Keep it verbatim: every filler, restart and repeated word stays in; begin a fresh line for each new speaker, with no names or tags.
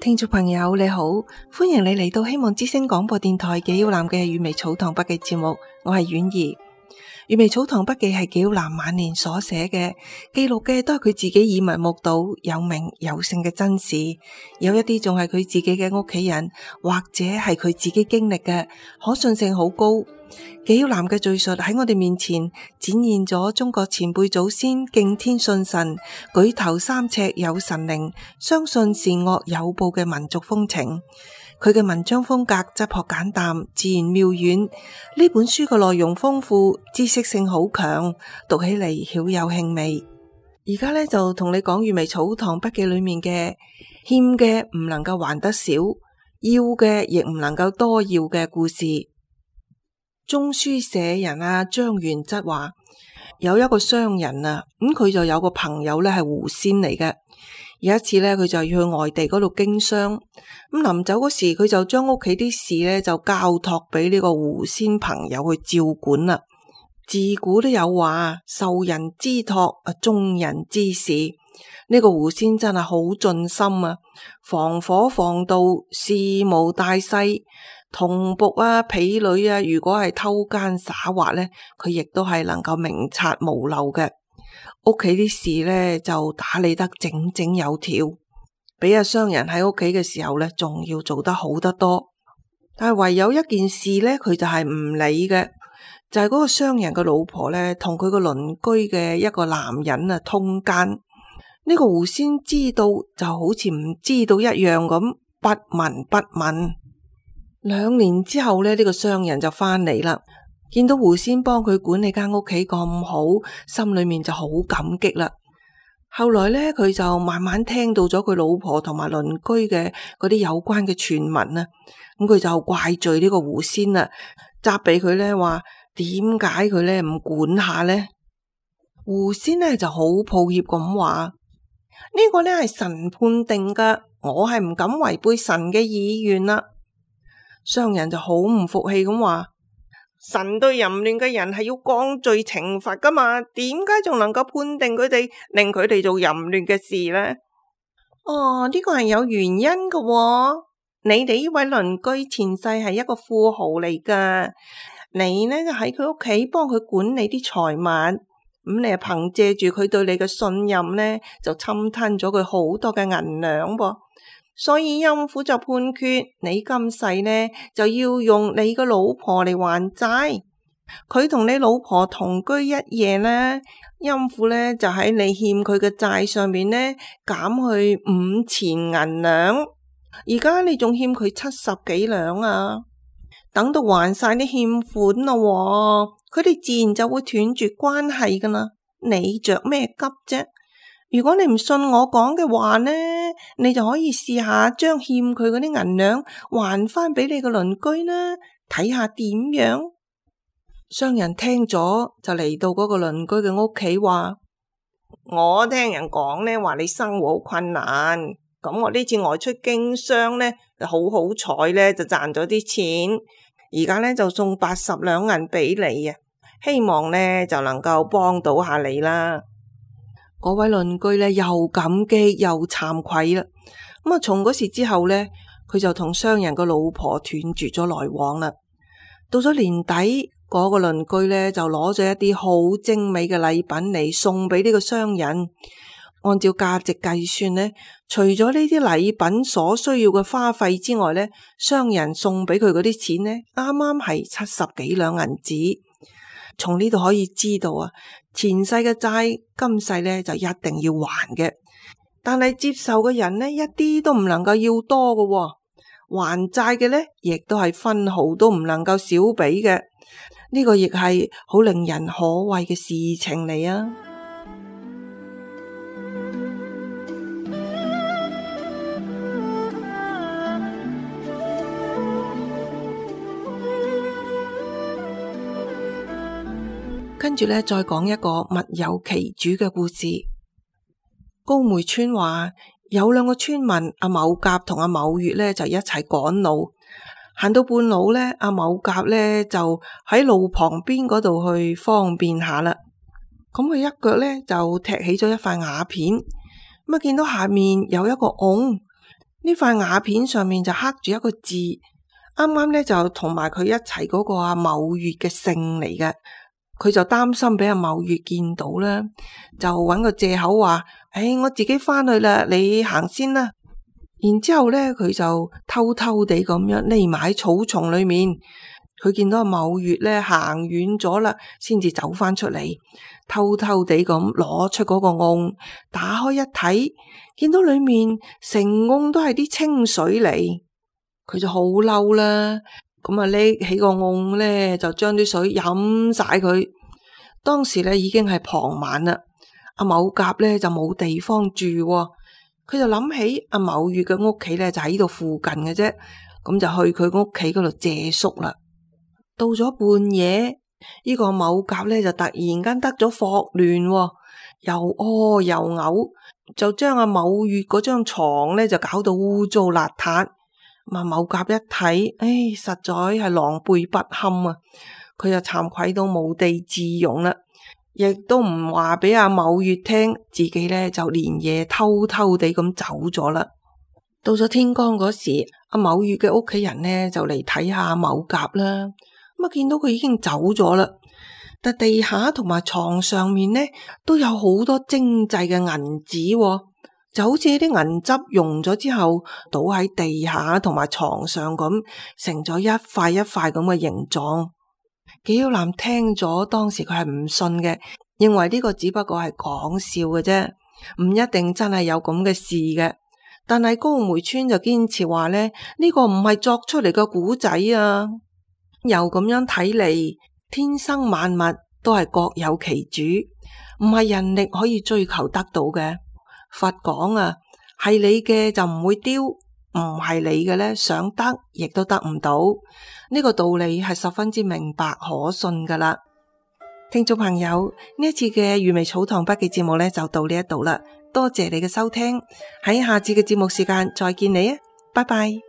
聽眾朋友你好，歡迎你嚟到希望之聲廣播電台紀曉嵐嘅《閱微草堂筆記》節目，我係婉兒。《閱微草堂筆記》係紀曉嵐晚年所寫嘅，記錄嘅都係佢自己耳目目睹有名有姓嘅真事，有一啲仲係佢自己嘅屋企人或者係佢自己經歷嘅，可信性好高。紀曉嵐嘅敘述喺我哋面前展現咗中國前輩祖先敬天信神、舉頭三尺有神靈、相信善惡有報嘅民族風情。佢嘅文章風格質樸簡淡、自然妙遠。呢本書嘅內容豐富，知識性好強，讀起嚟曉有興味。而家呢，就同你講《閱微草堂筆記》裏面嘅欠嘅唔能夠還得少，要嘅亦唔能夠多要嘅故事。中書舍人啊張元則話，有一個商人啊，咁佢就有個朋友咧係狐仙嚟嘅。有一次咧，佢就要去外地嗰度經商，咁臨走嗰時，佢就將屋企啲事咧就交託俾呢個狐仙朋友去照管啦。自古都有話，受人之託啊，忠人之事。呢個狐仙真係好盡心啊，防火防盜，事無大細。童僕啊、婢女啊，如果係偷奸耍滑咧，佢亦都係能夠明察無漏嘅。屋企啲事咧就打理得整整有條，比阿商人喺屋企嘅時候咧，仲要做得好得多。但係唯有一件事咧，佢就係唔理嘅，就係嗰個商人嘅老婆咧，同佢個鄰居嘅一個男人啊通姦。呢個狐仙知道就好似唔知道一樣咁，不聞不問。兩年之後呢，呢個商人就翻嚟啦，見到狐仙幫佢管理間屋企咁好，心裏面就好感激啦。後來呢，佢就慢慢聽到咗佢老婆同埋鄰居嘅嗰啲有關嘅傳聞啊，咁佢就怪罪呢個狐仙啦，責備佢呢話點解佢呢唔管下呢？狐仙呢就好抱歉咁話，呢個呢係神判定噶，我係唔敢違背神嘅意願啦。商人就好唔服氣咁話，神對淫亂嘅人係要降罪懲罰噶嘛，點解仲能夠判定佢哋，令佢哋做淫亂嘅事呢？哦，呢個係有原因噶喎。你哋呢位鄰居前世係一個富豪嚟噶，你呢就喺佢屋企幫佢管理啲財物，咁你係憑借住佢對你嘅信任呢，就侵吞咗佢好多嘅銀兩噃。所以陰府就判決你今世呢就要用你個老婆嚟還債。佢同你老婆同居一夜呢，陰府呢就喺你欠佢嘅債上面呢減去五錢銀兩。而家你仲欠佢七十幾兩啊！等到還晒啲欠款咯，佢哋自然就會斷絕關係噶啦。你着咩急啫？如果你唔信我講嘅話呢，你就可以試下將欠佢嗰啲銀兩還翻俾你個鄰居啦，睇下點樣。商人聽咗就嚟到嗰個鄰居嘅屋企話，我聽人講呢話你生活好困難，咁我呢次外出經商呢，好好彩呢就賺咗啲錢，而家呢就送八十兩銀俾你啊，希望呢就能夠幫到下你啦。嗰位鄰居咧又感激又慚愧啦，咁啊從嗰時之後咧，佢就同商人個老婆斷絕咗來往啦。到咗年底，嗰個鄰居咧就攞咗一啲好精美嘅禮品嚟送俾呢個商人。按照價值計算咧，除咗呢啲禮品所需要嘅花費之外咧，商人送俾佢嗰啲錢咧，啱啱係七十幾兩銀紙。從呢度可以知道啊，前世嘅債今世咧就一定要還嘅，但係接受嘅人呢，一啲都唔能夠要多嘅喎，還債嘅呢，亦都係分毫都唔能夠少俾嘅。呢個亦係好令人可畏嘅事情嚟啊！跟住咧，再講一個物有其主嘅故事。高梅村話有兩個村民阿某甲同阿某乙咧就一齊趕路，行到半路咧，阿某甲咧就喺路旁邊嗰度去方便下啦。咁佢一腳咧就踢起咗一塊瓦片，咁啊見到下面有一個甕，呢呢塊瓦片上面就刻住一個字，啱啱咧就同埋佢一齊嗰個阿某月嘅姓嚟嘅。佢就擔心俾阿某月見到啦，就揾個借口話：唉、哎，我自己翻去啦，你行先啦。然之後咧，佢就偷偷地咁樣匿埋喺草叢裏面。佢見到阿某月咧行遠咗啦，先至走翻出嚟，偷偷地咁攞出嗰個甕，打開一睇，見到裏面成甕都係啲清水嚟，佢就好嬲啦。咁啊，拎起個甕咧，就將啲水飲晒佢。當時咧已經係傍晚啦，阿某甲咧就冇地方住，佢就諗起阿某月嘅屋企咧就喺度附近嘅啫，咁就去佢屋企嗰度借宿啦。到咗半夜，呢個某甲咧就突然間得咗霍亂，又屙又嘔，就將阿某月嗰張床咧就搞到污糟邋遢。嘛，某甲一睇，唉，實在係狼狽不堪啊！佢就慚愧到無地自容啦，亦都唔話俾阿某月聽，自己咧就連夜偷偷地咁走咗啦。到咗天光嗰時，阿某月嘅屋企人呢就嚟睇下某甲啦。咁啊，見到佢已經走咗啦，但地下同埋床上面呢都有好多精製嘅銀紙。就好似啲銀汁溶咗之後倒喺地下同埋床上咁，成咗一塊一塊咁嘅形狀。紀曉嵐聽咗，當時佢係唔信嘅，認為呢個只不過係講笑嘅啫，唔一定真係有咁嘅事嘅。但係高梅村就堅持話咧，呢個唔係作出嚟嘅古仔啊。又咁樣睇嚟，天生萬物都係各有其主，唔係人力可以追求得到嘅。佛講啊，係你嘅就唔會丟，唔係你嘅咧，想得亦都得唔到。呢個道理係十分之明白可信噶啦。聽眾朋友，呢一次嘅粵微草堂筆記節目咧就到呢一度啦，多謝你嘅收聽，喺下次嘅節目時間再見你啊，拜拜。